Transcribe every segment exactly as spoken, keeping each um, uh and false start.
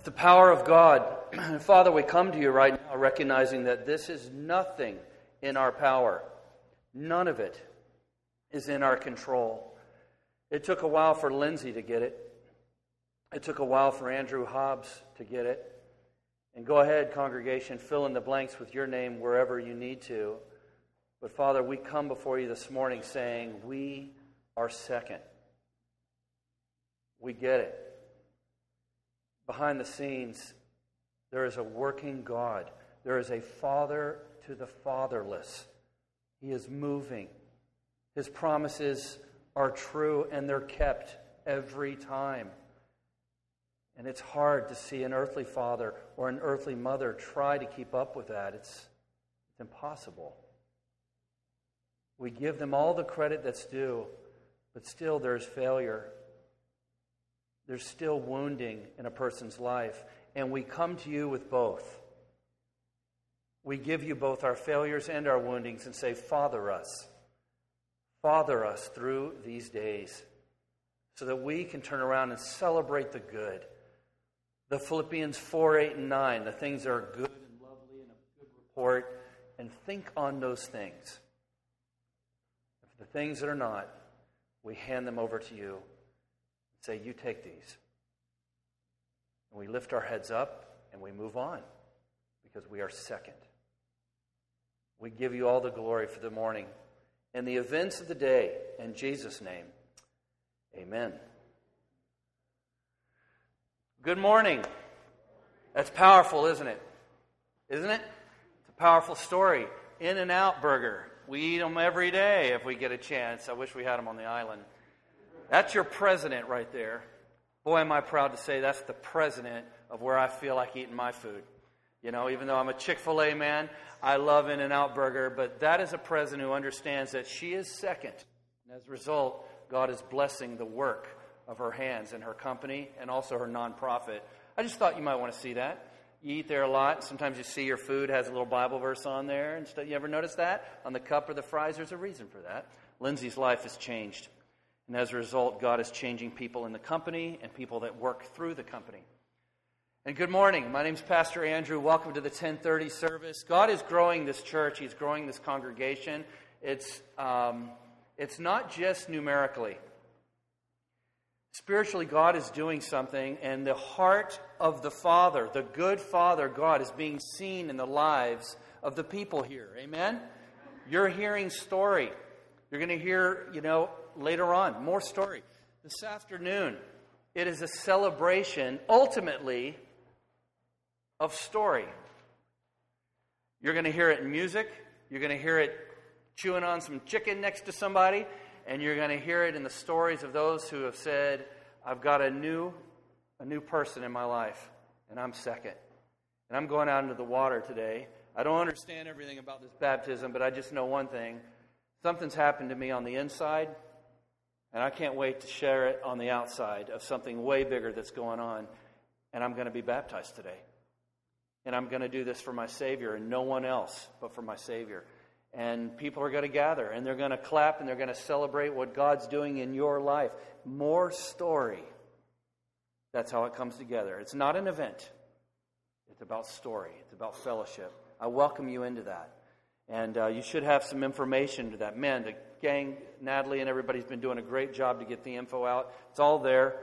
The power of God. Father, we come to you right now recognizing that this is nothing in our power. None of it is in our control. It took a while for Lindsay to get it. It took a while for Andrew Hobbs to get it. And go ahead, congregation, fill in the blanks with your name wherever you need to. But Father, we come before you this morning saying we are second. We get it. Behind the scenes, there is a working God. There is a Father to the fatherless. He is moving. His promises are true and they're kept every time. And it's hard to see an earthly father or an earthly mother try to keep up with that. It's, it's impossible. We give them all the credit that's due, but still there's failure. There's still wounding in a person's life. And we come to you with both. We give you both our failures and our woundings and say, Father us. Father us through these days so that we can turn around and celebrate the good. The Philippians four, eight, and nine, the things that are good and lovely and a good report, and think on those things. If the things that are not, we hand them over to you and say, you take these. And we lift our heads up and we move on because we are second. We give you all the glory for the morning and the events of the day. In Jesus' name, amen. Good morning. That's powerful, isn't it? Isn't it? It's a powerful story. In-N-Out Burger. We eat them every day if we get a chance. I wish we had them on the island. That's your president right there. Boy, am I proud to say that's the president of where I feel like eating my food. You know, even though I'm a Chick-fil-A man, I love In-N-Out Burger, but that is a president who understands that she is second. And as a result, God is blessing the work of her hands and her company and also her nonprofit. I just thought you might want to see that. You eat there a lot. Sometimes you see your food has a little Bible verse on there and stuff. You ever notice that? On the cup or the fries, there's a reason for that. Lindsay's life has changed. And as a result, God is changing people in the company and people that work through the company. And good morning. My name's Pastor Andrew. Welcome to the ten thirty service. God is growing this church. He's growing this congregation. It's um, it's not just numerically. Spiritually, God is doing something, and the heart of the Father, the good Father God, is being seen in the lives of the people here. Amen? You're hearing story. You're going to hear, you know, later on, more story. This afternoon, it is a celebration, ultimately, of story. You're going to hear it in music. You're going to hear it chewing on some chicken next to somebody. And you're going to hear it in the stories of those who have said, I've got a new, a new person in my life, and I'm second. And I'm going out into the water today. I don't understand everything about this baptism, but I just know one thing. Something's happened to me on the inside, and I can't wait to share it on the outside of something way bigger that's going on. And I'm going to be baptized today. And I'm going to do this for my Savior and no one else but for my Savior. And people are going to gather, and they're going to clap, and they're going to celebrate what God's doing in your life. More story. That's how it comes together. It's not an event. It's about story. It's about fellowship. I welcome you into that. And uh, you should have some information to that. Man, the gang, Natalie and everybody's been doing a great job to get the info out. It's all there.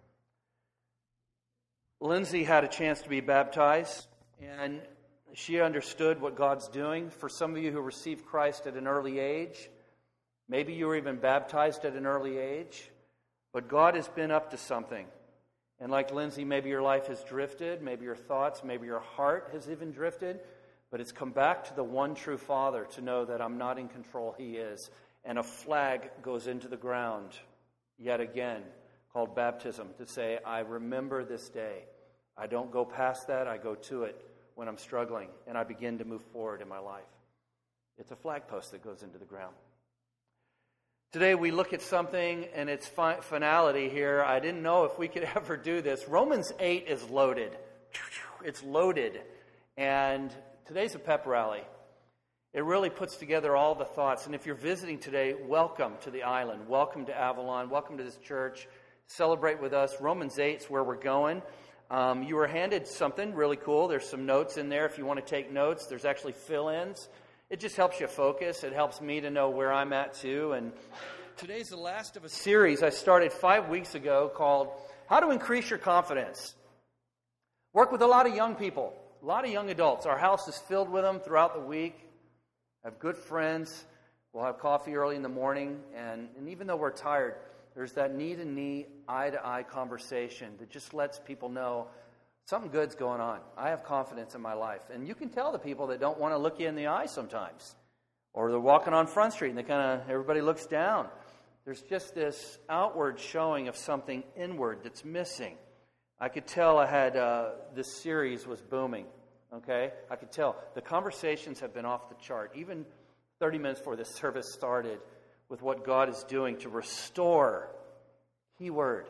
Lindsay had a chance to be baptized, and she understood what God's doing. For some of you who received Christ at an early age, maybe you were even baptized at an early age, but God has been up to something. And like Lindsay, maybe your life has drifted, maybe your thoughts, maybe your heart has even drifted, but it's come back to the one true Father to know that I'm not in control, He is. And a flag goes into the ground, yet again, called baptism, to say, I remember this day. I don't go past that, I go to it when I'm struggling, and I begin to move forward in my life. It's a flagpost that goes into the ground. Today we look at something, and its fi- finality here. I didn't know if we could ever do this. Romans eight is loaded. It's loaded. And today's a pep rally. It really puts together all the thoughts. And if you're visiting today, welcome to the island. Welcome to Avalon. Welcome to this church. Celebrate with us. Romans eight is where we're going. Um, you were handed something really cool. There's some notes in there if you want to take notes. There's actually fill-ins. It just helps you focus. It helps me to know where I'm at too. And today's the last of a series I started five weeks ago called How to Increase Your Confidence. Work with a lot of young people, a lot of young adults. Our house is filled with them throughout the week. I have good friends. We'll have coffee early in the morning. And, and even though we're tired, there's that knee-to-knee, eye-to-eye conversation that just lets people know something good's going on. I have confidence in my life. And you can tell the people that don't want to look you in the eye sometimes. Or they're walking on Front Street and they kind of, everybody looks down. There's just this outward showing of something inward that's missing. I could tell I had, uh, this series was booming, okay? I could tell. The conversations have been off the chart. Even thirty minutes before this service started, with what God is doing to restore. Key word.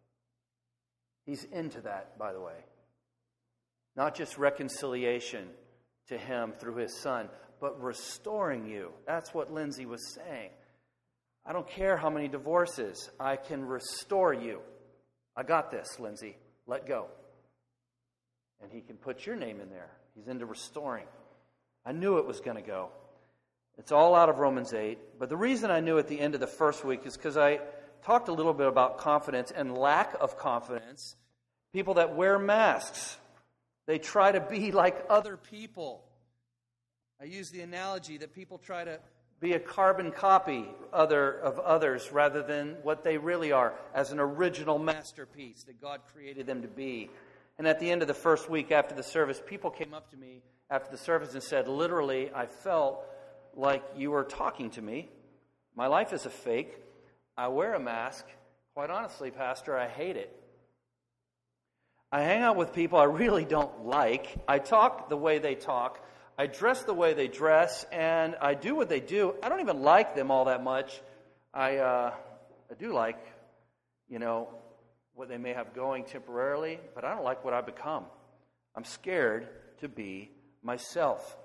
He's into that, by the way. Not just reconciliation to Him through His Son, but restoring you. That's what Lindsay was saying. I don't care how many divorces. I can restore you. I got this, Lindsay. Let go. And He can put your name in there. He's into restoring. I knew it was going to go. It's all out of Romans eight. But the reason I knew at the end of the first week is because I talked a little bit about confidence and lack of confidence. People that wear masks. They try to be like other people. I use the analogy that people try to be a carbon copy other of others rather than what they really are as an original masterpiece that God created them to be. And at the end of the first week after the service, people came up to me after the service and said, literally, I felt like you were talking to me. My life is a fake. I wear a mask. Quite honestly, Pastor, I hate it. I hang out with people I really don't like. I talk the way they talk. I dress the way they dress, and I do what they do. I don't even like them all that much. I uh, I do like, you know, what they may have going temporarily, but I don't like what I've become. I'm scared to be myself.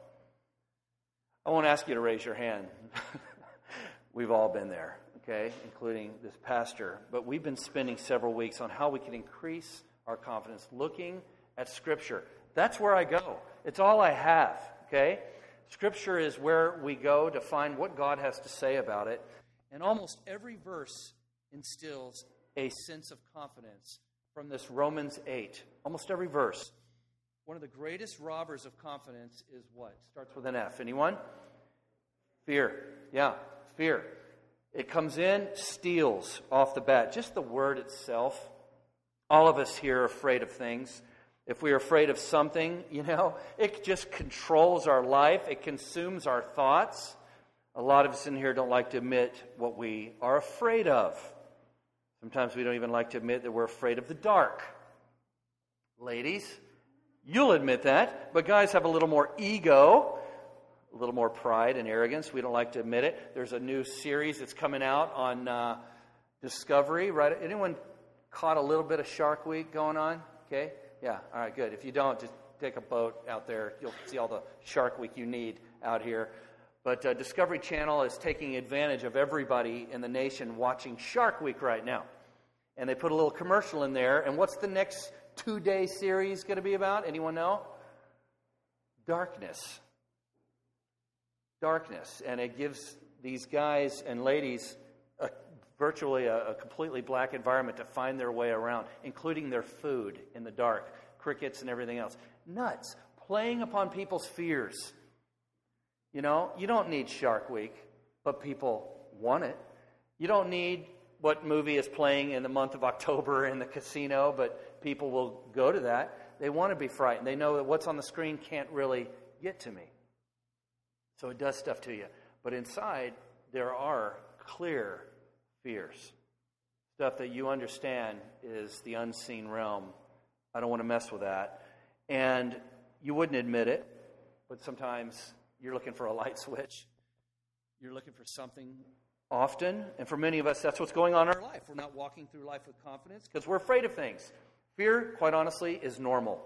I won't ask you to raise your hand. We've all been there, okay, including this pastor. But we've been spending several weeks on how we can increase our confidence, looking at Scripture. That's where I go. It's all I have. Okay? Scripture is where we go to find what God has to say about it. And almost every verse instills a sense of confidence from this Romans eight. Almost every verse. One of the greatest robbers of confidence is what? Starts with an F. Anyone? Fear. Yeah, fear. It comes in, steals off the bat. Just the word itself. All of us here are afraid of things. If we are afraid of something, you know, it just controls our life. It consumes our thoughts. A lot of us in here don't like to admit what we are afraid of. Sometimes we don't even like to admit that we're afraid of the dark. Ladies, you'll admit that. But guys have a little more ego, a little more pride and arrogance. We don't like to admit it. There's a new series that's coming out on uh, Discovery, right? Anyone caught a little bit of Shark Week going on? Okay. Yeah, all right, good. If you don't, just take a boat out there. You'll see all the Shark Week you need out here. But uh, Discovery Channel is taking advantage of everybody in the nation watching Shark Week right now. And they put a little commercial in there. And what's the next two-day series going to be about? Anyone know? Darkness. Darkness. And it gives these guys and ladies a, virtually a, a completely black environment to find their way around, including their food in the dark, crickets and everything else. Nuts. Playing upon people's fears. You know, you don't need Shark Week, but people want it. You don't need what movie is playing in the month of October in the casino, but people will go to that. They want to be frightened. They know that what's on the screen can't really get to me. So it does stuff to you. But inside, there are clear fears. Stuff that you understand is the unseen realm. I don't want to mess with that. And you wouldn't admit it, but sometimes you're looking for a light switch. You're looking for something often. And for many of us, that's what's going on in our life. We're not walking through life with confidence because we're afraid of things. Fear, quite honestly, is normal.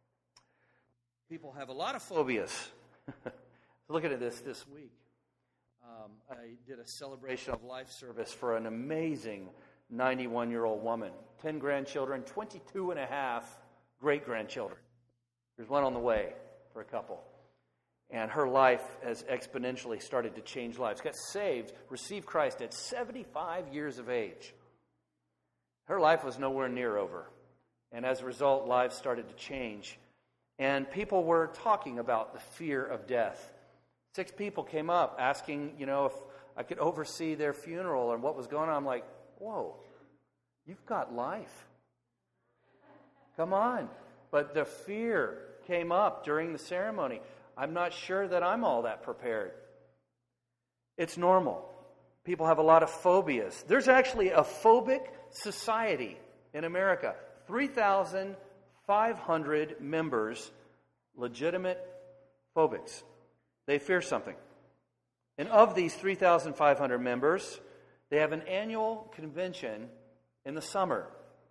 People have a lot of phobias. Looking at this this week. Um, I did a celebration of life service for an amazing ninety-one-year-old woman. ten grandchildren, twenty-two and a half great-grandchildren. There's one on the way for a couple. And her life has exponentially started to change lives. Got saved, received Christ at seventy-five years of age. Her life was nowhere near over. And as a result, lives started to change. And people were talking about the fear of death. Six people came up asking, you know, if I could oversee their funeral and what was going on. I'm like, whoa, you've got life. Come on. But the fear came up during the ceremony. I'm not sure that I'm all that prepared. It's normal. People have a lot of phobias. There's actually a phobic society in America. three thousand five hundred members, legitimate phobics. They fear something. And of these three thousand five hundred members, they have an annual convention in the summer.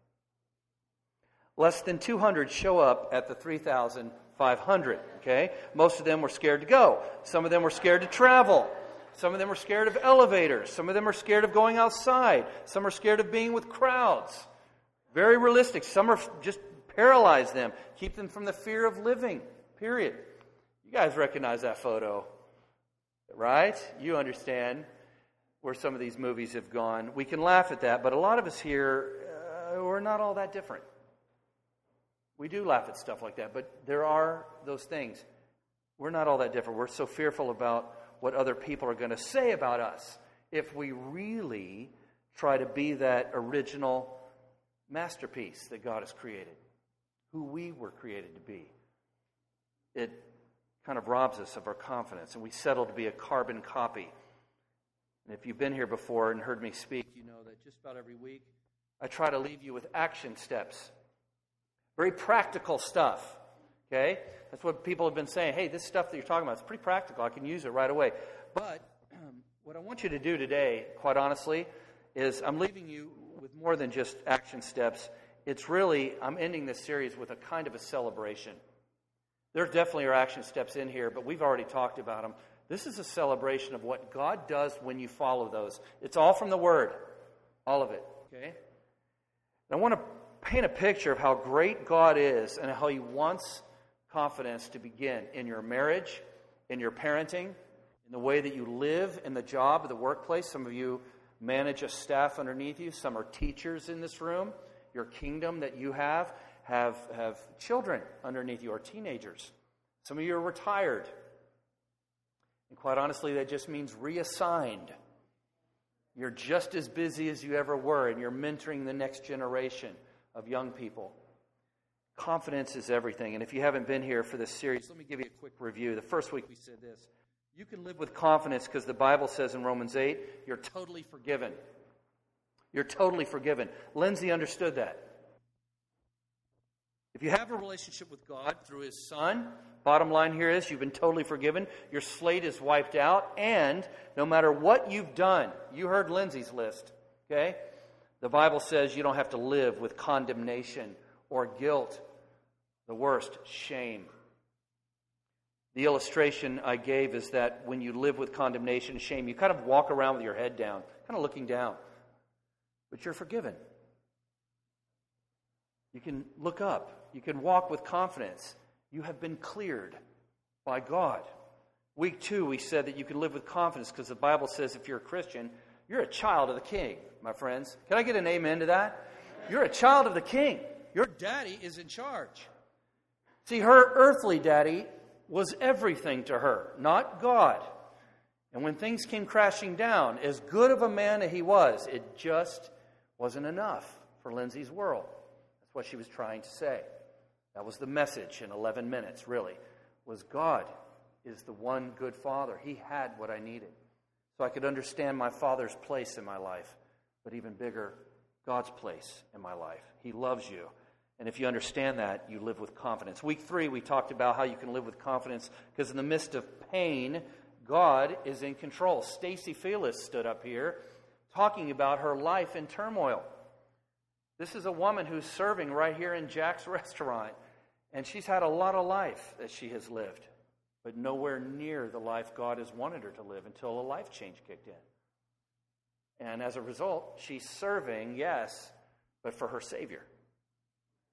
Less than two hundred show up at the three thousand five hundred, okay? Most of them were scared to go. Some of them were scared to travel. Some of them were scared of elevators. Some of them are scared of going outside. Some are scared of being with crowds. Very realistic. Some are just paralyze them, keep them from the fear of living, period. You guys recognize that photo, right? You understand where some of these movies have gone. We can laugh at that, but a lot of us here, uh, we're not all that different. We do laugh at stuff like that, but there are those things. We're not all that different. We're so fearful about what other people are going to say about us if we really try to be that original masterpiece that God has created, who we were created to be. It kind of robs us of our confidence, and we settle to be a carbon copy. And if you've been here before and heard me speak, you know that just about every week I try to leave you with action steps. Very practical stuff, okay? That's what people have been saying. Hey, this stuff that you're talking about, it's pretty practical. I can use it right away. But um, what I want you to do today, quite honestly, is I'm leaving you with more than just action steps. It's really, I'm ending this series with a kind of a celebration. There definitely are action steps in here, but we've already talked about them. This is a celebration of what God does when you follow those. It's all from the Word, all of it, okay? And I want to paint a picture of how great God is and how He wants confidence to begin in your marriage, in your parenting, in the way that you live, in the job, the workplace. Some of you manage a staff underneath you. Some are teachers in this room. Your kingdom that you have have, have children underneath you or teenagers. Some of you are retired. And quite honestly, that just means reassigned. You're just as busy as you ever were, and you're mentoring the next generation of young people. Confidence is everything. And if you haven't been here for this series, let me give you a quick review. The first week we said this. You can live with confidence because the Bible says in Romans eight, you're totally forgiven. You're totally forgiven. Lindsay understood that. If you have a relationship with God through His Son, bottom line here is you've been totally forgiven. Your slate is wiped out. And no matter what you've done, you heard Lindsay's list, okay? The Bible says you don't have to live with condemnation or guilt. The worst, shame. The illustration I gave is that when you live with condemnation and shame, you kind of walk around with your head down, kind of looking down. But you're forgiven. You can look up. You can walk with confidence. You have been cleared by God. Week two, we said that you can live with confidence because the Bible says if you're a Christian, you're a child of the King, my friends. Can I get an amen to that? You're a child of the King. Your daddy is in charge. See, her earthly daddy was everything to her, not God. And when things came crashing down, as good of a man as he was, it just wasn't enough for Lindsay's world. That's what she was trying to say. That was the message in eleven minutes, really, was God is the one good Father. He had what I needed. So I could understand my Father's place in my life, but even bigger, God's place in my life. He loves you. And if you understand that, you live with confidence. Week three, we talked about how you can live with confidence because in the midst of pain, God is in control. Stacy Felix stood up here talking about her life in turmoil. This is a woman who's serving right here in Jack's restaurant, and she's had a lot of life that she has lived, but nowhere near the life God has wanted her to live until a life change kicked in. And as a result, she's serving, yes, but for her Savior.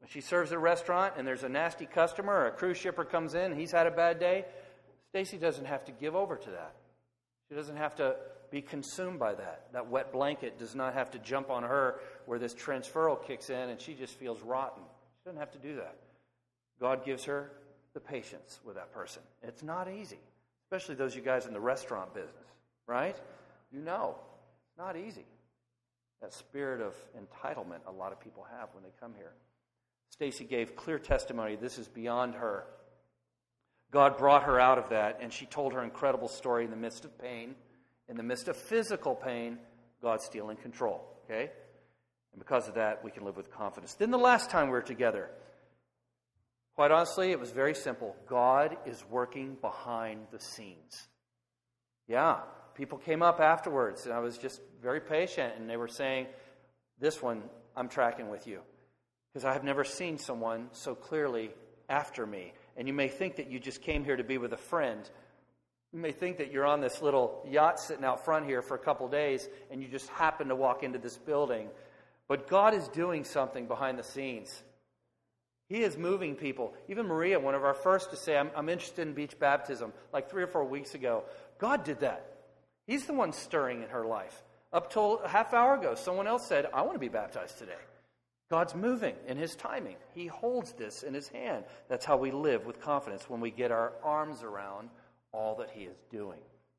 When she serves at a restaurant and there's a nasty customer or a cruise shipper comes in and he's had a bad day, Stacy doesn't have to give over to that. She doesn't have to be consumed by that. That wet blanket does not have to jump on her where this transferal kicks in and she just feels rotten. She doesn't have to do that. God gives her the patience with that person. It's not easy, especially those of you guys in the restaurant business, right? You know, it's not easy. That spirit of entitlement a lot of people have when they come here. Stacy gave clear testimony. This is beyond her. God brought her out of that, and she told her incredible story in the midst of pain. In the midst of physical pain, God's still in control, okay? And because of that, we can live with confidence. Then the last time we were together, quite honestly, it was very simple. God is working behind the scenes. Yeah, people came up afterwards, and I was just very patient, and they were saying, this one, I'm tracking with you. Because I have never seen someone so clearly after me. And you may think that you just came here to be with a friend. You may think that you're on this little yacht sitting out front here for a couple days, and you just happen to walk into this building. But God is doing something behind the scenes. He is moving people. Even Maria, one of our first to say, I'm, I'm interested in beach baptism, like three or four weeks ago. God did that. He's the one stirring in her life. Up till a half hour ago, someone else said, I want to be baptized today. God's moving in His timing. He holds this in His hand. That's how we live with confidence when we get our arms around all that He is doing.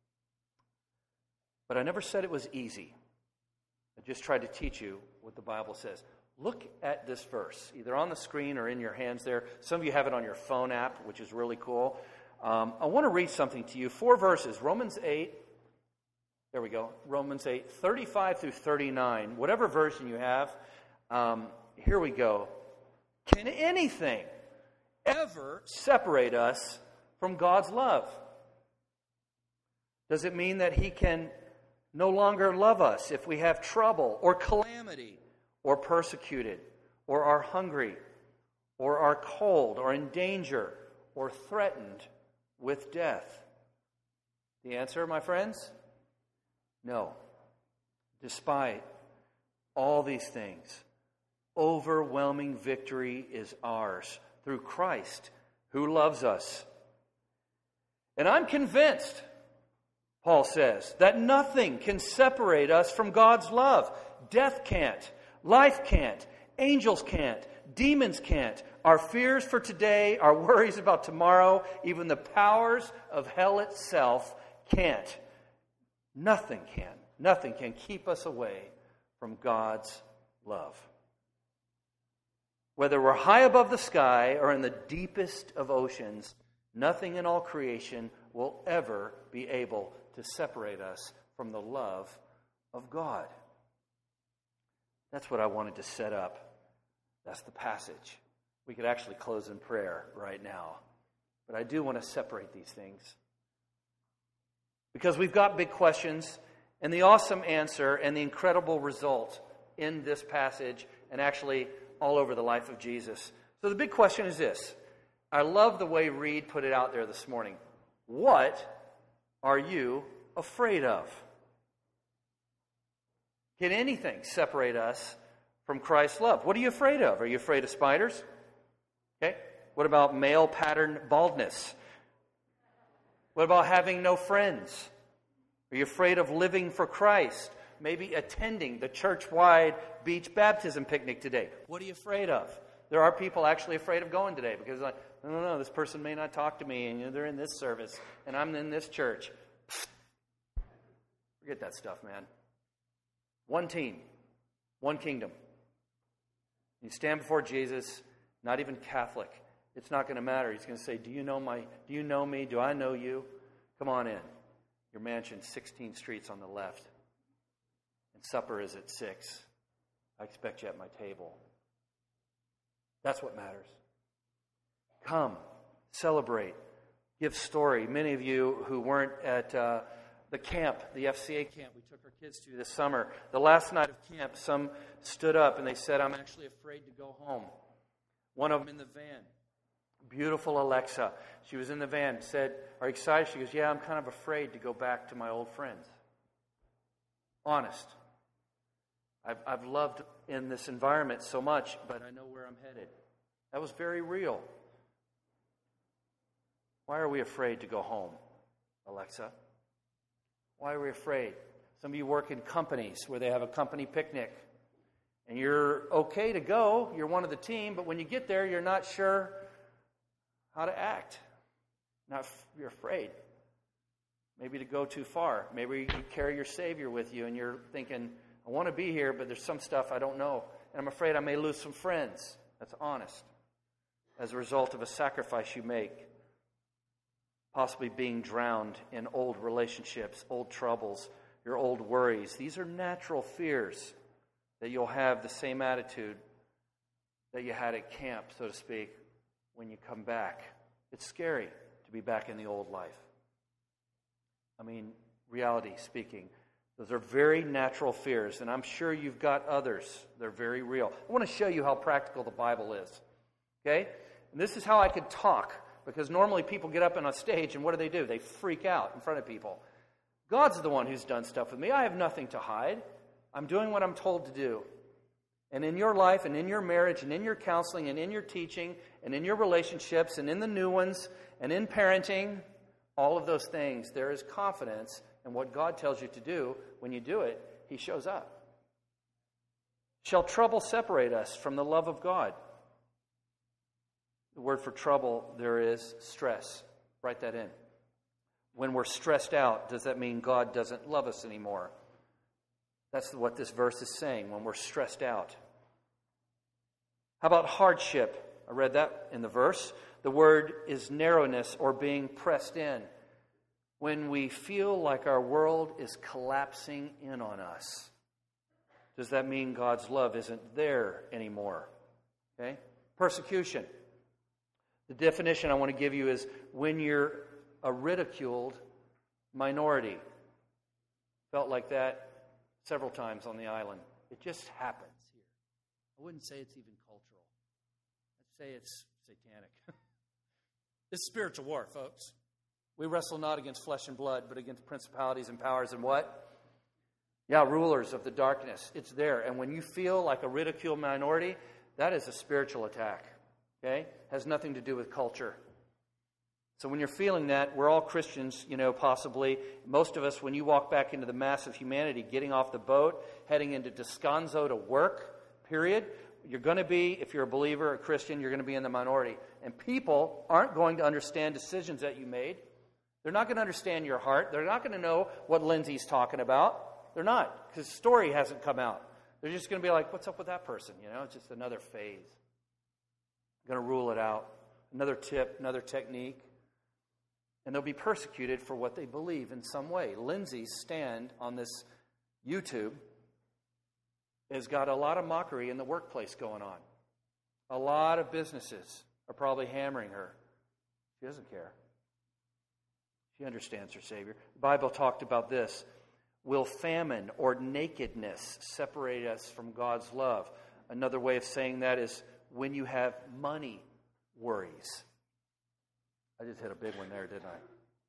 But I never said it was easy. I just tried to teach you what the Bible says. Look at this verse, either on the screen or in your hands there. Some of you have it on your phone app, which is really cool. Um, I want to read something to you. Four verses. Romans eight. There we go. Romans eight, thirty-five through thirty-nine. Whatever version you have. Um, here we go. Can anything ever separate us from God's love? Does it mean that He can no longer love us if we have trouble or calamity or persecuted or are hungry or are cold or in danger or threatened with death? The answer, my friends? No. Despite all these things, overwhelming victory is ours through Christ who loves us. And I'm convinced, Paul says, that nothing can separate us from God's love. Death can't. Life can't. Angels can't. Demons can't. Our fears for today, our worries about tomorrow, even the powers of hell itself can't. Nothing can. Nothing can keep us away from God's love. Whether we're high above the sky or in the deepest of oceans, nothing in all creation will ever be able to separate us from the love of God. That's what I wanted to set up. That's the passage. We could actually close in prayer right now. But I do want to separate these things. Because we've got big questions and the awesome answer and the incredible result in this passage and actually all over the life of Jesus. So the big question is this. I love the way Reed put it out there this morning. What are you afraid of? Can anything separate us from Christ's love? What are you afraid of? Are you afraid of spiders? Okay. What about male pattern baldness? What about having no friends? Are you afraid of living for Christ? Maybe attending the church-wide beach baptism picnic today. What are you afraid of? There are people actually afraid of going today because, like, I don't know, this person may not talk to me, and you know, they're in this service, and I'm in this church. Forget that stuff, man. One team, one kingdom. You stand before Jesus, not even Catholic. It's not going to matter. He's going to say, "Do you know my? Do you know me? Do I know you? Come on in. Your mansion, sixteen streets on the left, and supper is at six. I expect you at my table." That's what matters. Come, celebrate, give story. Many of you who weren't at uh, the camp, the F C A camp we took our kids to this summer, the last night of camp, some stood up and they said, "I'm actually afraid to go home." One of them in the van, beautiful Alexa, she was in the van, said, "Are you excited?" She goes, "Yeah, I'm kind of afraid to go back to my old friends." Honest. I've, I've loved in this environment so much, but I know where I'm headed. That was very real. Why are we afraid to go home, Alexa? Why are we afraid? Some of you work in companies where they have a company picnic. And you're okay to go. You're one of the team. But when you get there, you're not sure how to act. Not, you're afraid. Maybe to go too far. Maybe you carry your Savior with you and you're thinking, I want to be here, but there's some stuff I don't know. And I'm afraid I may lose some friends. That's honest. As a result of a sacrifice you make. Possibly being drowned in old relationships, old troubles, your old worries. These are natural fears that you'll have the same attitude that you had at camp, so to speak, when you come back. It's scary to be back in the old life. I mean, reality speaking. Those are very natural fears, and I'm sure you've got others. They're very real. I want to show you how practical the Bible is. Okay? And this is how I could talk. Because normally people get up on a stage and what do they do? They freak out in front of people. God's the one who's done stuff with me. I have nothing to hide. I'm doing what I'm told to do. And in your life and in your marriage and in your counseling and in your teaching and in your relationships and in the new ones and in parenting, all of those things, there is confidence in what God tells you to do. When you do it, He shows up. Shall trouble separate us from the love of God? The word for trouble there is stress. Write that in. When we're stressed out, does that mean God doesn't love us anymore? That's what this verse is saying, when we're stressed out. How about hardship? I read that in the verse. The word is narrowness or being pressed in. When we feel like our world is collapsing in on us, does that mean God's love isn't there anymore? Okay? Persecution. The definition I want to give you is when you're a ridiculed minority. Felt like that several times on the island. It just happens here. I wouldn't say it's even cultural. I'd say it's satanic. It's spiritual war, folks. We wrestle not against flesh and blood, but against principalities and powers and what? Yeah, rulers of the darkness. It's there. And when you feel like a ridiculed minority, that is a spiritual attack. Okay? Has nothing to do with culture. So when you're feeling that, we're all Christians, you know, possibly. Most of us, when you walk back into the mass of humanity, getting off the boat, heading into Descanso to work, period, you're going to be, if you're a believer, a Christian, you're going to be in the minority. And people aren't going to understand decisions that you made. They're not going to understand your heart. They're not going to know what Lindsay's talking about. They're not, because the story hasn't come out. They're just going to be like, what's up with that person? You know, it's just another phase. Going to rule it out. Another tip, another technique. And they'll be persecuted for what they believe in some way. Lindsay's stand on this YouTube has got a lot of mockery in the workplace going on. A lot of businesses are probably hammering her. She doesn't care. She understands her Savior. The Bible talked about this. Will famine or nakedness separate us from God's love? Another way of saying that is when you have money worries. I just hit a big one there, didn't I?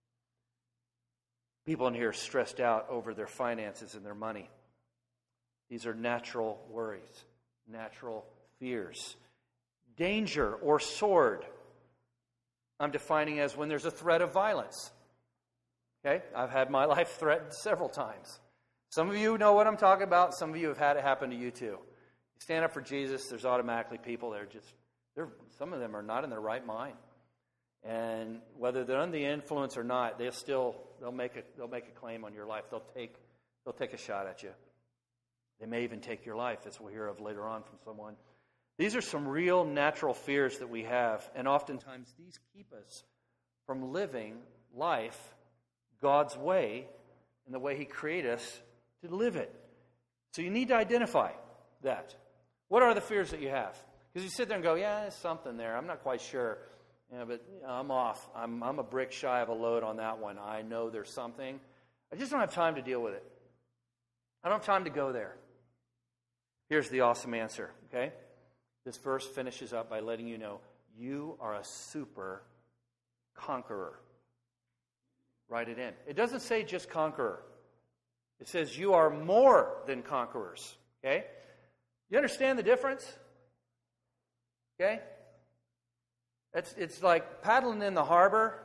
People in here are stressed out over their finances and their money. These are natural worries, natural fears. Danger or sword, I'm defining as when there's a threat of violence. Okay? I've had my life threatened several times. Some of you know what I'm talking about. Some of you have had it happen to you too. You stand up for Jesus, there's automatically people that are just, they're, some of them are not in their right mind. And whether they're under the influence or not, they'll still, they'll make a, they'll make a claim on your life. They'll take, they'll take a shot at you. They may even take your life, as we'll hear of later on from someone. These are some real natural fears that we have, and oftentimes these keep us from living life God's way and the way He created us to live it. So you need to identify that. What are the fears that you have? Because you sit there and go, yeah, there's something there. I'm not quite sure. Yeah, but you know, I'm off. I'm, I'm a brick shy of a load on that one. I know there's something. I just don't have time to deal with it. I don't have time to go there. Here's the awesome answer, okay? This verse finishes up by letting you know you are a super conqueror. Write it in. It doesn't say just conqueror. It says you are more than conquerors, okay? You understand the difference? Okay? It's, it's like paddling in the harbor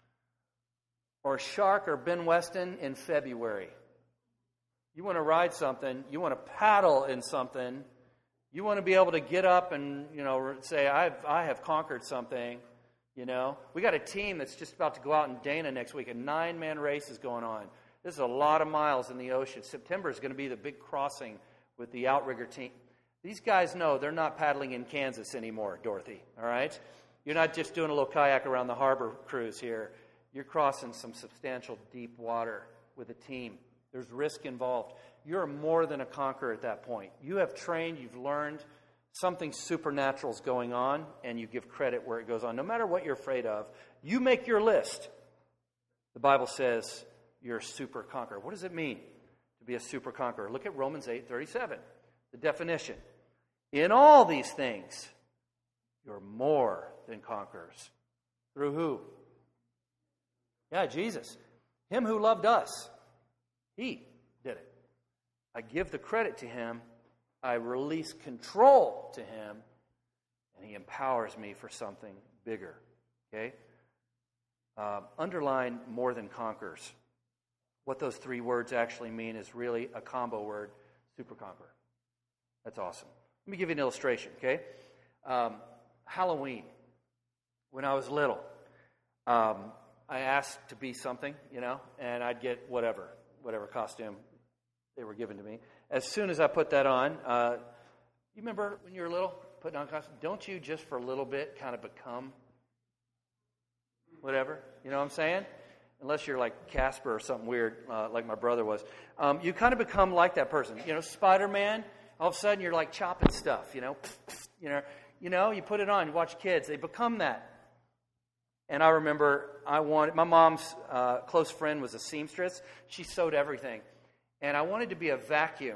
or Shark or Ben Weston in February. You want to ride something, you want to paddle in something, you want to be able to get up and, you know, say, I've, I have conquered something, you know. We got a team that's just about to go out in Dana next week. A nine-man race is going on. This is a lot of miles in the ocean. September is going to be the big crossing with the outrigger team. These guys know they're not paddling in Kansas anymore, Dorothy, all right? You're not just doing a little kayak around the harbor cruise here. You're crossing some substantial deep water with a team. There's risk involved. You're more than a conqueror at that point. You have trained, you've learned, something supernatural is going on, and you give credit where it goes on. No matter what you're afraid of, you make your list. The Bible says you're a super conqueror. What does it mean to be a super conqueror? Look at Romans eight thirty-seven, the definition. In all these things, you're more than conquerors. Through who? Yeah, Jesus. Him who loved us. He did it. I give the credit to him. I release control to him. And he empowers me for something bigger. Okay? Uh, underline more than conquerors. What those three words actually mean is really a combo word, super conqueror. That's awesome. Let me give you an illustration, okay? Um, Halloween. When I was little, um, I asked to be something, you know, and I'd get whatever, whatever costume they were given to me. As soon as I put that on, uh, you remember when you were little, putting on costume? Don't you just for a little bit kind of become whatever? You know what I'm saying? Unless you're like Casper or something weird, uh, like my brother was. Um, you kind of become like that person. You know, Spider-Man, all of a sudden you're like chopping stuff, you know. You know, you know, you put it on, you watch kids, they become that. And I remember I wanted, my mom's uh, close friend was a seamstress. She sewed everything. And I wanted to be a vacuum.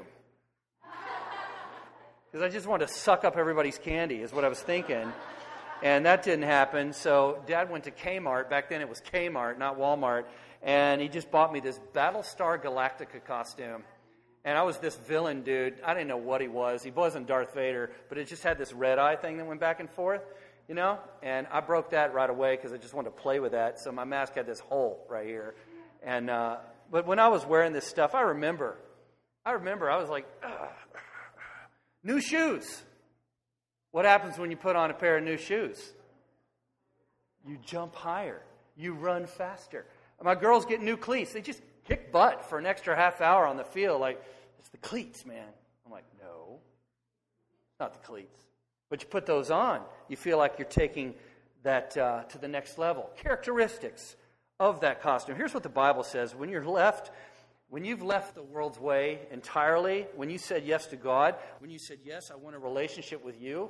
Because I just wanted to suck up everybody's candy is what I was thinking. And that didn't happen. So Dad went to Kmart. Back then it was Kmart, not Walmart. And he just bought me this Battlestar Galactica costume. And I was this villain dude. I didn't know what he was. He wasn't Darth Vader, but it just had this red eye thing that went back and forth. You know, and I broke that right away because I just wanted to play with that. So my mask had this hole right here. And uh, but when I was wearing this stuff, I remember, I remember I was like, ugh. New shoes. What happens when you put on a pair of new shoes? You jump higher. You run faster. My girls get new cleats. They just kick butt for an extra half hour on the field. Like, it's the cleats, man. I'm like, no, it's not the cleats. But you put those on, you feel like you're taking that uh, to the next level. Characteristics of that costume. Here's what the Bible says. When you're left, when you've left the world's way entirely, when you said yes to God, when you said, yes, I want a relationship with you,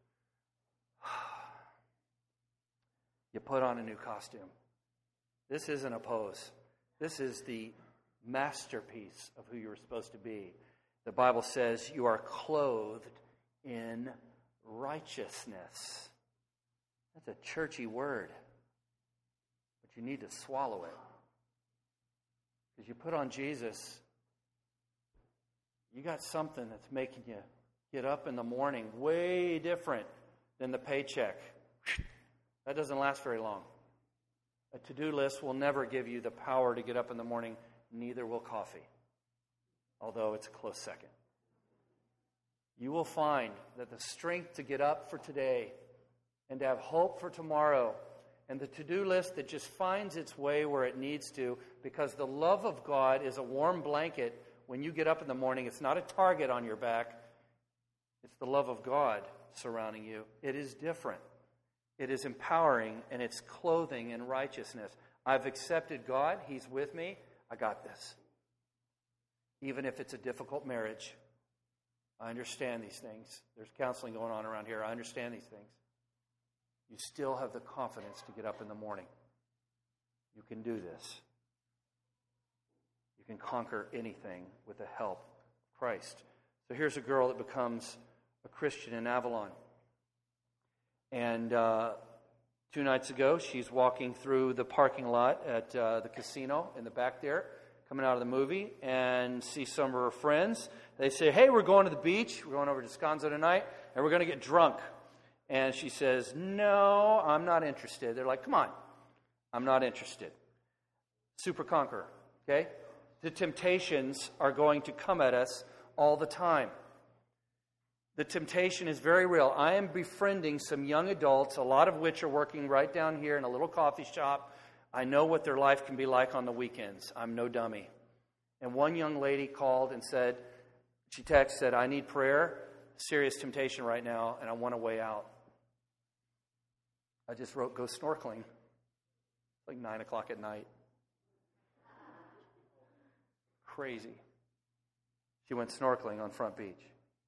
you put on a new costume. This isn't a pose. This is the masterpiece of who you're supposed to be. The Bible says you are clothed in righteousness. That's a churchy word, but you need to swallow it. Because you put on Jesus, you got something that's making you get up in the morning way different than the paycheck. That doesn't last very long. A to-do list will never give you the power to get up in the morning, neither will coffee, although it's a close second. You will find that the strength to get up for today and to have hope for tomorrow and the to-do list that just finds its way where it needs to, because the love of God is a warm blanket when you get up in the morning. It's not a target on your back. It's the love of God surrounding you. It is different. It is empowering, and it's clothing in righteousness. I've accepted God. He's with me. I got this. Even if it's a difficult marriage, I understand these things. There's counseling going on around here. I understand these things. You still have the confidence to get up in the morning. You can do this. You can conquer anything with the help of Christ. So here's a girl that becomes a Christian in Avalon. And uh, two nights ago, she's walking through the parking lot at uh, the casino in the back there, coming out of the movie, and sees some of her friends. They say, hey, we're going to the beach. We're going over to Descanso tonight, and we're going to get drunk. And she says, no, I'm not interested. They're like, come on, I'm not interested. Super conqueror, okay? The temptations are going to come at us all the time. The temptation is very real. I am befriending some young adults, a lot of which are working right down here in a little coffee shop. I know what their life can be like on the weekends. I'm no dummy. And one young lady called and said, she texted, said, I need prayer, serious temptation right now, and I want a way out. I just wrote, go snorkeling. Like nine o'clock at night. Crazy. She went snorkeling on Front Beach.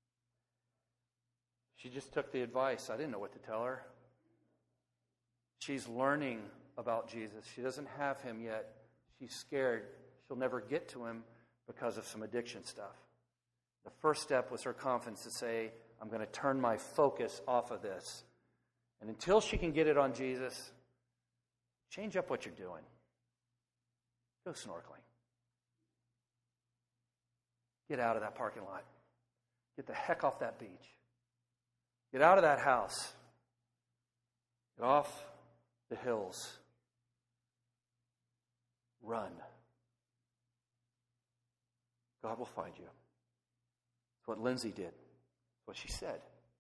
She just took the advice. I didn't know what to tell her. She's learning about Jesus. She doesn't have him yet. She's scared. She'll never get to him because of some addiction stuff. The first step was her confidence to say, I'm going to turn my focus off of this. And until she can get it on Jesus, change up what you're doing. Go snorkeling. Get out of that parking lot. Get the heck off that beach. Get out of that house. Get off the hills. Run. God will find you. That's what Lindsay did. That's what she said.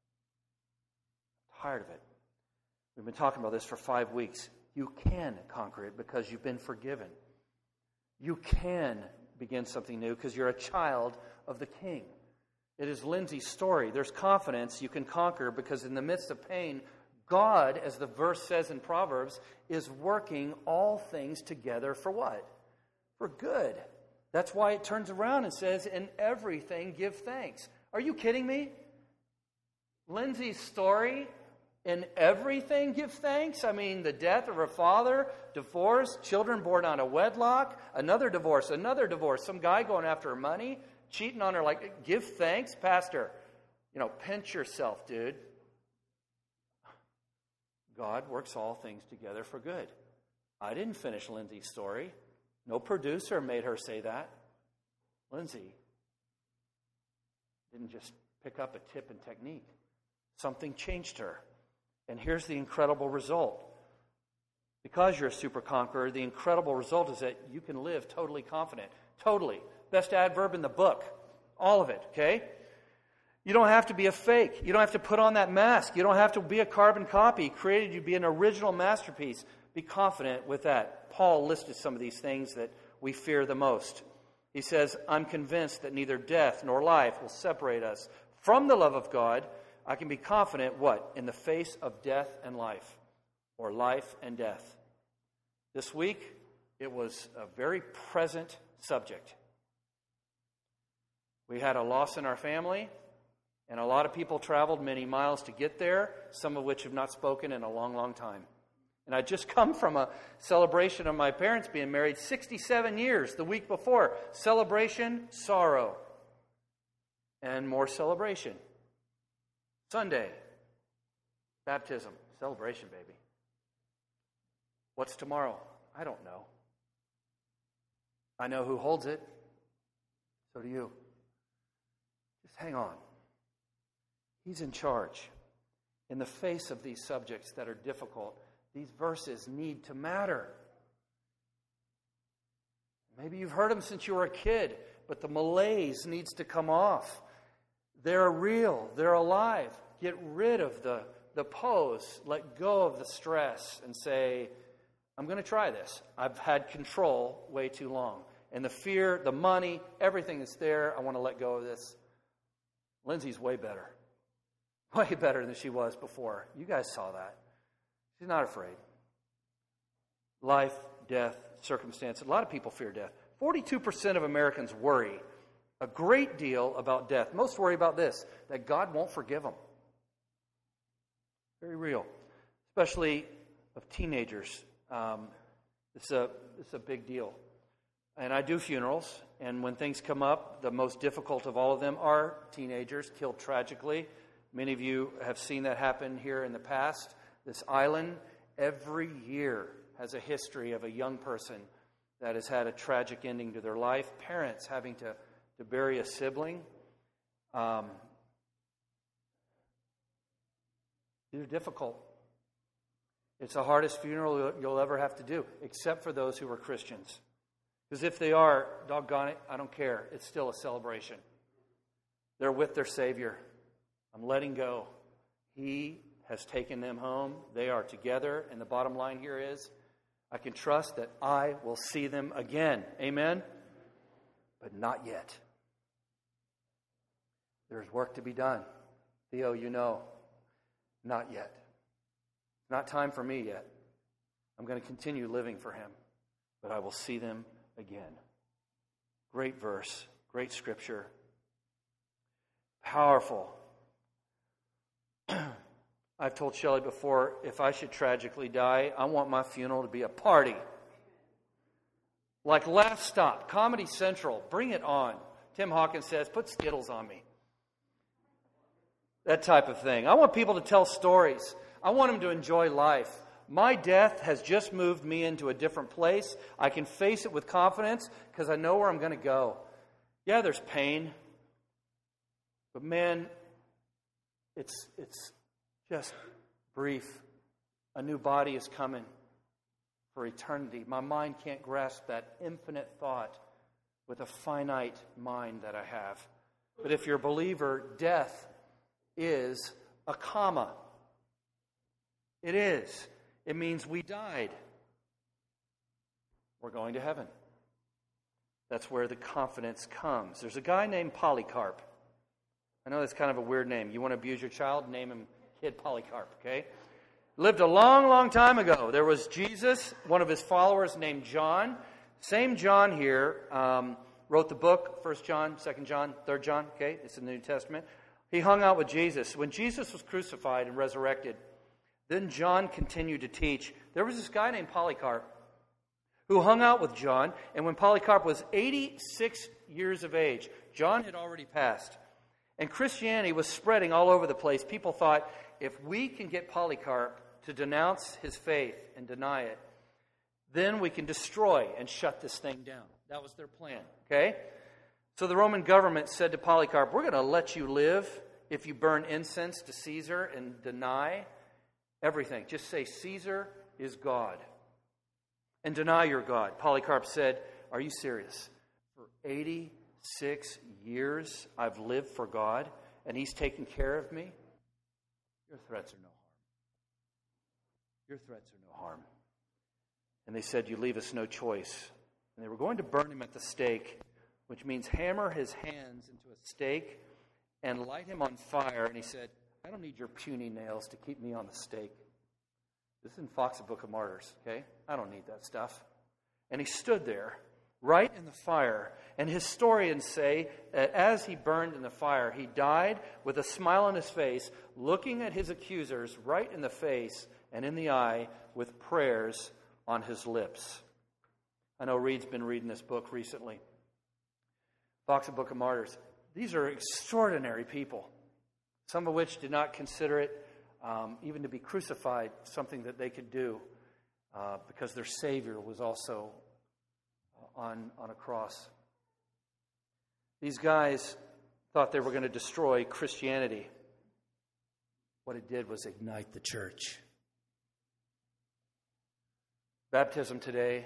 I'm tired of it. We've been talking about this for five weeks. You can conquer it because you've been forgiven. You can begin something new because you're a child of the King. It is Lindsay's story. There's confidence you can conquer because in the midst of pain, God, as the verse says in Proverbs, is working all things together for what? For good. That's why it turns around and says, in everything give thanks. Are you kidding me? Lindsay's story, in everything give thanks? I mean, the death of her father, divorce, children born out of wedlock, another divorce, another divorce, some guy going after her money, cheating on her, like, give thanks? Pastor, you know, pinch yourself, dude. God works all things together for good. I didn't finish Lindsay's story. No producer made her say that. Lindsay didn't just pick up a tip and technique. Something changed her. And here's the incredible result. Because you're a super conqueror, the incredible result is that you can live totally confident. Totally. Best adverb in the book. All of it, okay? You don't have to be a fake. You don't have to put on that mask. You don't have to be a carbon copy. He created you to be an original masterpiece. Be confident with that. Paul listed some of these things that we fear the most. He says, I'm convinced that neither death nor life will separate us from the love of God. I can be confident, what? In the face of death and life, or life and death. This week, it was a very present subject. We had a loss in our family, and a lot of people traveled many miles to get there, some of which have not spoken in a long, long time. And I just come from a celebration of my parents being married sixty-seven years the week before. Celebration, sorrow, and more celebration. Sunday, baptism, celebration, baby. What's tomorrow? I don't know. I know who holds it. So do you. Just hang on. He's in charge. In the face of these subjects that are difficult, these verses need to matter. Maybe you've heard them since you were a kid, but the malaise needs to come off. They're real. They're alive. Get rid of the, the pose. Let go of the stress and say, I'm going to try this. I've had control way too long. And the fear, the money, everything that's there, I want to let go of this. Lindsay's way better. Way better than she was before. You guys saw that. She's not afraid. Life, death, circumstance. A lot of people fear death. forty-two percent of Americans worry a great deal about death. Most worry about this, that God won't forgive them. Very real. Especially of teenagers. Um, it's a, it's a big deal. And I do funerals, and when things come up, the most difficult of all of them are teenagers killed tragically. Many of you have seen that happen here in the past. This island, every year, has a history of a young person that has had a tragic ending to their life. Parents having to, to bury a sibling. Um, These are difficult. It's the hardest funeral you'll ever have to do, except for those who are Christians. Because if they are, doggone it, I don't care. It's still a celebration. They're with their Savior. I'm letting go. He has taken them home. They are together. And the bottom line here is, I can trust that I will see them again. Amen? But not yet. There's work to be done. Theo, you know, not yet. Not time for me yet. I'm going to continue living for Him, but I will see them again. Great verse, great scripture. Powerful. I've told Shelley before, if I should tragically die, I want my funeral to be a party. Like Laugh Stop, Comedy Central, bring it on. Tim Hawkins says, put Skittles on me. That type of thing. I want people to tell stories. I want them to enjoy life. My death has just moved me into a different place. I can face it with confidence because I know where I'm going to go. Yeah, there's pain. But man, it's it's just brief. A new body is coming for eternity. My mind can't grasp that infinite thought with a finite mind that I have. But if you're a believer, death is a comma. It is. It means we died. We're going to heaven. That's where the confidence comes. There's a guy named Polycarp. I know that's kind of a weird name. You want to abuse your child? Name him Kid Polycarp, okay? Lived a long, long time ago. There was Jesus, one of his followers named John. Same John here um, wrote the book, First John, Second John, Third John, okay? It's in the New Testament. He hung out with Jesus. When Jesus was crucified and resurrected, then John continued to teach. There was this guy named Polycarp who hung out with John, and when Polycarp was eighty-six years of age, John had already passed. And Christianity was spreading all over the place. People thought, if we can get Polycarp to denounce his faith and deny it, then we can destroy and shut this thing down. That was their plan, okay? So the Roman government said to Polycarp, we're going to let you live if you burn incense to Caesar and deny everything. Just say, Caesar is God. And deny your God. Polycarp said, are you serious? For eighty-six years I've lived for God, and He's taken care of me? Your threats are no harm. Your threats are no harm. And they said, you leave us no choice. And they were going to burn him at the stake, which means hammer his hands into a stake and light him on fire. And he said, I don't need your puny nails to keep me on the stake. This is in Fox, the Book of Martyrs, okay? I don't need that stuff. And he stood there, right in the fire. And historians say that as he burned in the fire, he died with a smile on his face, looking at his accusers right in the face and in the eye with prayers on his lips. I know Reed's been reading this book recently. Fox, the Book of Martyrs. These are extraordinary people, some of which did not consider it um, even to be crucified something that they could do uh, because their Savior was also on, on a cross. These guys thought they were going to destroy Christianity. What it did was ignite the church. Baptism today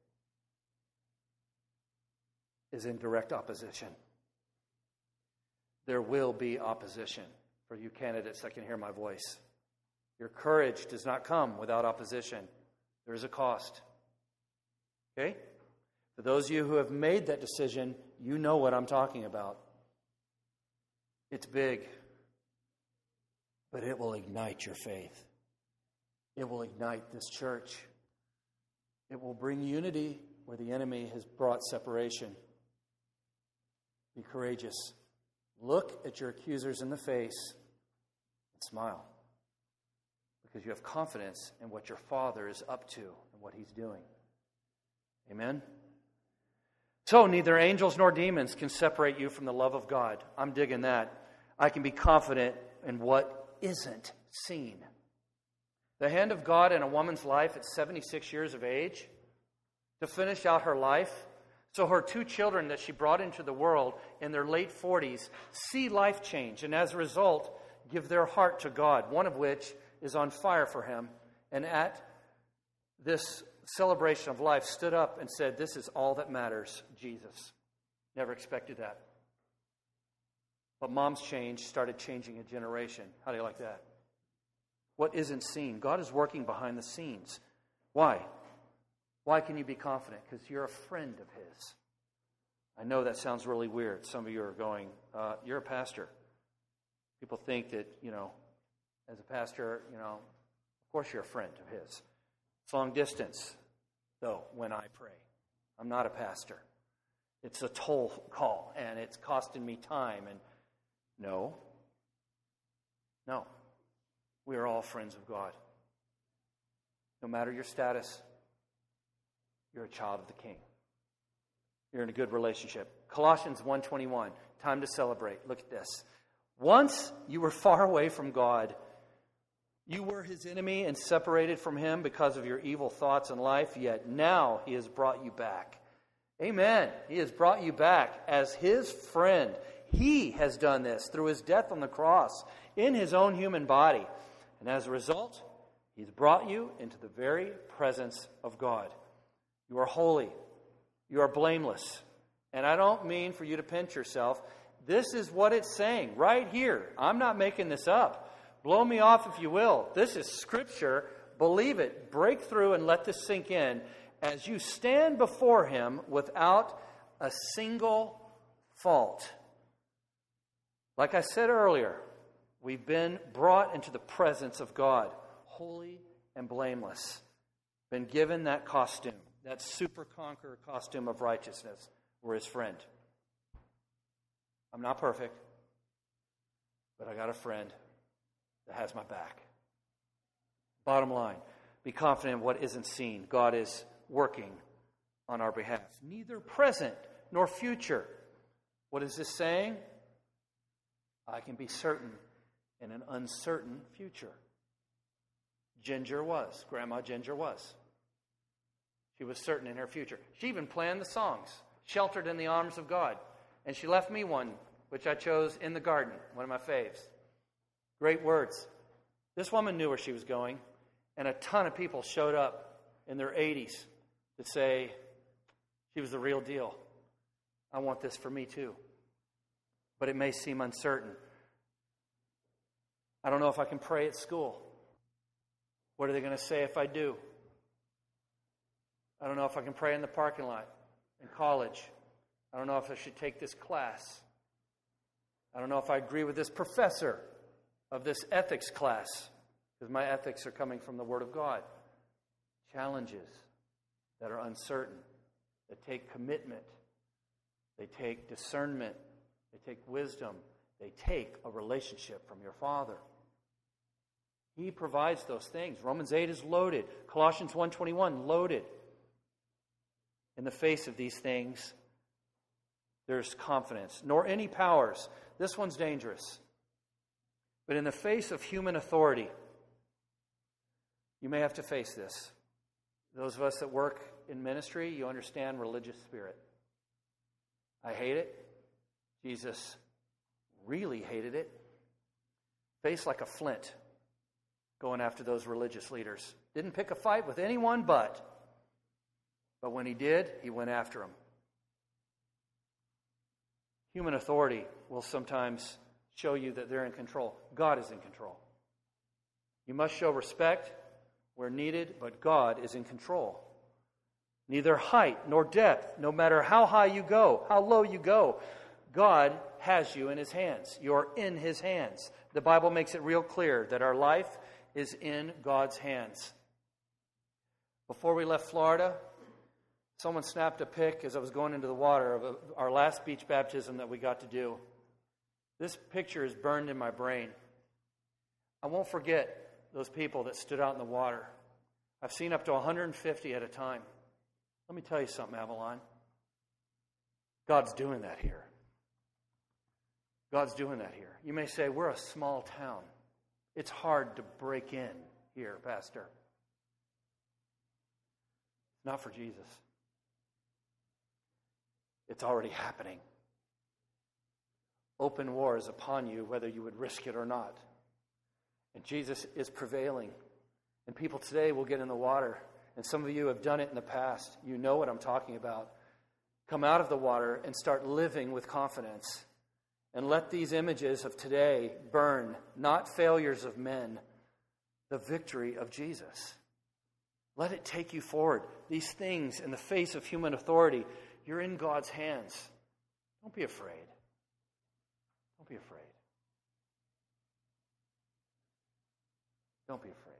is in direct opposition. There will be opposition for you candidates that can hear my voice. Your courage does not come without opposition. There is a cost. Okay? For those of you who have made that decision, you know what I'm talking about. It's big, but it will ignite your faith. It will ignite this church. It will bring unity where the enemy has brought separation. Be courageous. Look at your accusers in the face and smile, because you have confidence in what your Father is up to and what He's doing. Amen? So, neither angels nor demons can separate you from the love of God. I'm digging that. I can be confident in what isn't seen. The hand of God in a woman's life at seventy-six years of age to finish out her life. So her two children that she brought into the world in their late forties see life change, and as a result, give their heart to God, one of which is on fire for him. And at this celebration of life, stood up and said, "This is all that matters, Jesus." Never expected that. But mom's change started changing a generation. How do you like that? What isn't seen? God is working behind the scenes. Why? Why can you be confident? Because you're a friend of his. I know that sounds really weird. Some of you are going, uh, you're a pastor. People think that, you know, as a pastor, you know, of course you're a friend of his. It's long distance, though, when I pray. I'm not a pastor. It's a toll call, and it's costing me time. And no, no. We are all friends of God. No matter your status, you're a child of the King. You're in a good relationship. Colossians one twenty-one, time to celebrate. Look at this. Once you were far away from God. You were his enemy and separated from him because of your evil thoughts in life, yet now he has brought you back. Amen. He has brought you back as his friend. He has done this through his death on the cross in his own human body. And as a result, he's brought you into the very presence of God. You are holy. You are blameless. And I don't mean for you to pinch yourself. This is what it's saying right here. I'm not making this up. Blow me off if you will. This is Scripture. Believe it. Break through and let this sink in as you stand before him without a single fault. Like I said earlier, we've been brought into the presence of God, holy and blameless. Been given that costume, that super conqueror costume of righteousness. We're his friend. I'm not perfect, but I got a friend that has my back. Bottom line, be confident in what isn't seen. God is working on our behalf. Neither present nor future. What is this saying? I can be certain in an uncertain future. Ginger was. Grandma Ginger was. She was certain in her future. She even planned the songs, Sheltered in the Arms of God. And she left me one, which I chose, In the Garden, one of my faves. Great words. This woman knew where she was going, and a ton of people showed up in their eighties to say she was the real deal. I want this for me too. But it may seem uncertain. I don't know if I can pray at school. What are they going to say if I do? I don't know if I can pray in the parking lot in college. I don't know if I should take this class. I don't know if I agree with this professor of this ethics class, because my ethics are coming from the Word of God. Challenges that are uncertain, that take commitment, they take discernment, they take wisdom, they take a relationship from your Father. He provides those things. Romans eight is loaded. Colossians one twenty-one, loaded. In the face of these things, there's confidence, nor any powers. This one's dangerous. But in the face of human authority, you may have to face this. Those of us that work in ministry, you understand religious spirit. I hate it. Jesus really hated it. Faced like a flint going after those religious leaders. Didn't pick a fight with anyone but. But when he did, he went after them. Human authority will sometimes show you that they're in control. God is in control. You must show respect where needed, but God is in control. Neither height nor depth, no matter how high you go, how low you go, God has you in his hands. You're in his hands. The Bible makes it real clear that our life is in God's hands. Before we left Florida, someone snapped a pic as I was going into the water of our last beach baptism that we got to do. This picture is burned in my brain. I won't forget those people that stood out in the water. I've seen up to one hundred fifty at a time. Let me tell you something, Avalon. God's doing that here. God's doing that here. You may say, we're a small town. It's hard to break in here, Pastor. Not for Jesus. It's already happening. Open war is upon you, whether you would risk it or not. And Jesus is prevailing. And people today will get in the water. And some of you have done it in the past. You know what I'm talking about. Come out of the water and start living with confidence. And let these images of today burn, not failures of men, the victory of Jesus. Let it take you forward. These things in the face of human authority, you're in God's hands. Don't be afraid. Don't be afraid. Don't be afraid.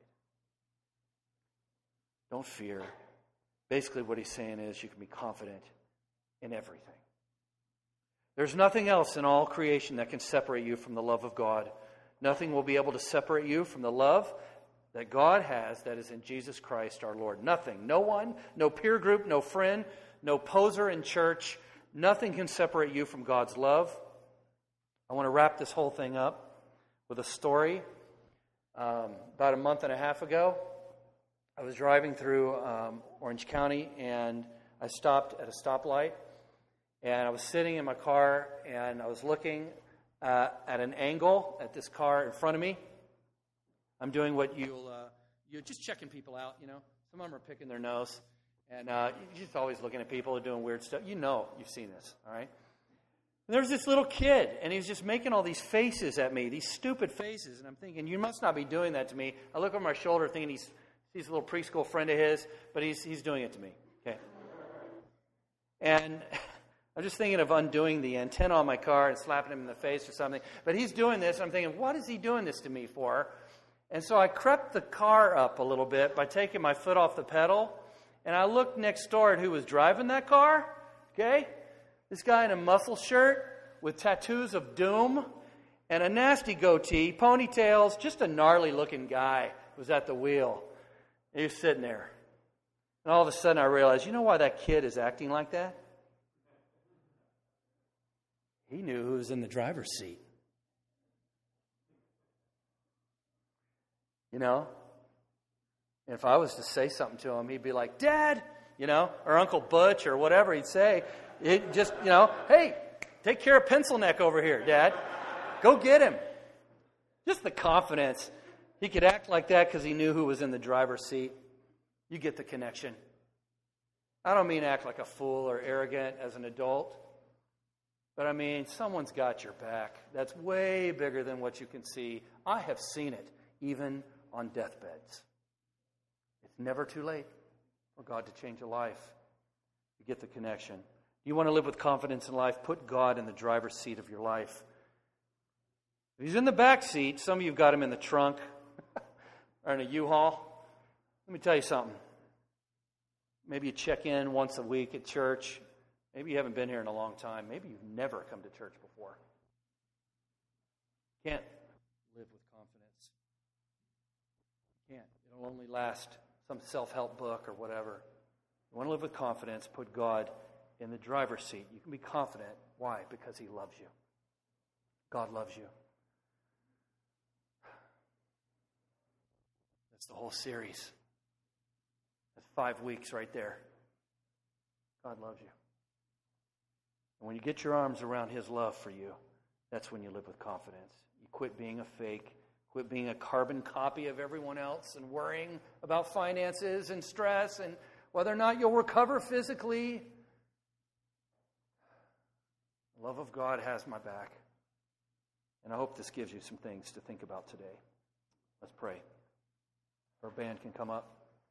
Don't fear. Basically what he's saying is you can be confident in everything. There's nothing else in all creation that can separate you from the love of God. Nothing will be able to separate you from the love that God has that is in Jesus Christ our Lord. Nothing. No one, no peer group, no friend, no poser in church. Nothing can separate you from God's love. I want to wrap this whole thing up with a story. Um, about a month and a half ago, I was driving through um, Orange County, and I stopped at a stoplight, and I was sitting in my car, and I was looking uh, at an angle at this car in front of me. I'm doing what you'll, uh, you're just checking people out, you know. Some of them are picking their nose, and uh, you're just always looking at people who are doing weird stuff. You know, you've seen this, all right? And there's this little kid, and he's just making all these faces at me, these stupid faces, and I'm thinking, you must not be doing that to me. I look over my shoulder thinking he's he's a little preschool friend of his, but he's he's doing it to me, okay? And I'm just thinking of undoing the antenna on my car and slapping him in the face or something, but he's doing this, and I'm thinking, what is he doing this to me for? And so I crept the car up a little bit by taking my foot off the pedal, and I looked next door at who was driving that car, okay? This guy in a muscle shirt with tattoos of doom and a nasty goatee, ponytails, just a gnarly-looking guy was at the wheel. He was sitting there. And all of a sudden I realized, you know why that kid is acting like that? He knew who was in the driver's seat. You know? And if I was to say something to him, he'd be like, Dad, you know, or Uncle Butch or whatever he'd say. It just, you know, hey, take care of Pencil Neck over here, Dad. Go get him. Just the confidence. He could act like that because he knew who was in the driver's seat. You get the connection. I don't mean act like a fool or arrogant as an adult. But I mean, someone's got your back. That's way bigger than what you can see. I have seen it, even on deathbeds. It's never too late for God to change a life. You get the connection. You want to live with confidence in life, put God in the driver's seat of your life. If he's in the back seat, some of you have got him in the trunk or in a U-Haul. Let me tell you something. Maybe you check in once a week at church. Maybe you haven't been here in a long time. Maybe you've never come to church before. You can't live with confidence. You can't. It'll only last some self-help book or whatever. You want to live with confidence, put God in the driver's seat. You can be confident. Why? Because he loves you. God loves you. That's the whole series. That's five weeks right there. God loves you. And when you get your arms around his love for you, that's when you live with confidence. You quit being a fake, quit being a carbon copy of everyone else and worrying about finances and stress and whether or not you'll recover physically. The love of God has my back. And I hope this gives you some things to think about today. Let's pray. Our band can come up.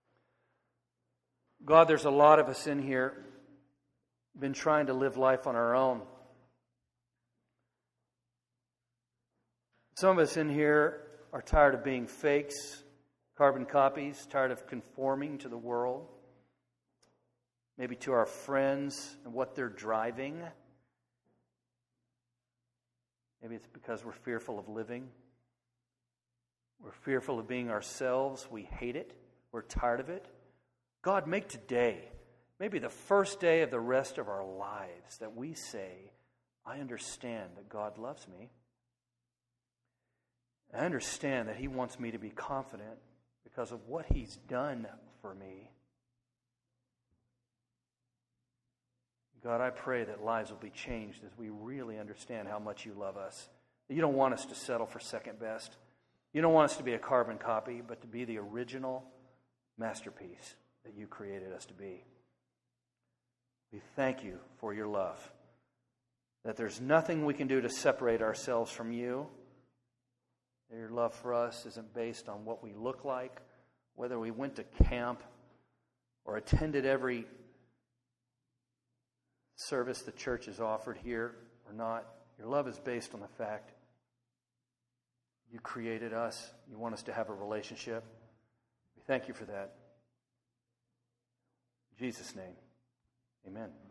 God, there's a lot of us in here been trying to live life on our own. Some of us in here are tired of being fakes, carbon copies, tired of conforming to the world, maybe to our friends and what they're driving. Maybe it's because we're fearful of living. We're fearful of being ourselves. We hate it. We're tired of it. God, make today maybe the first day of the rest of our lives that we say, I understand that God loves me. I understand that he wants me to be confident because of what he's done for me. God, I pray that lives will be changed as we really understand how much you love us. That you don't want us to settle for second best. You don't want us to be a carbon copy, but to be the original masterpiece that you created us to be. We thank you for your love, that there's nothing we can do to separate ourselves from you. Your love for us isn't based on what we look like, whether we went to camp or attended every service the church has offered here or not. Your love is based on the fact you created us. You want us to have a relationship. We thank you for that. In Jesus' name, amen.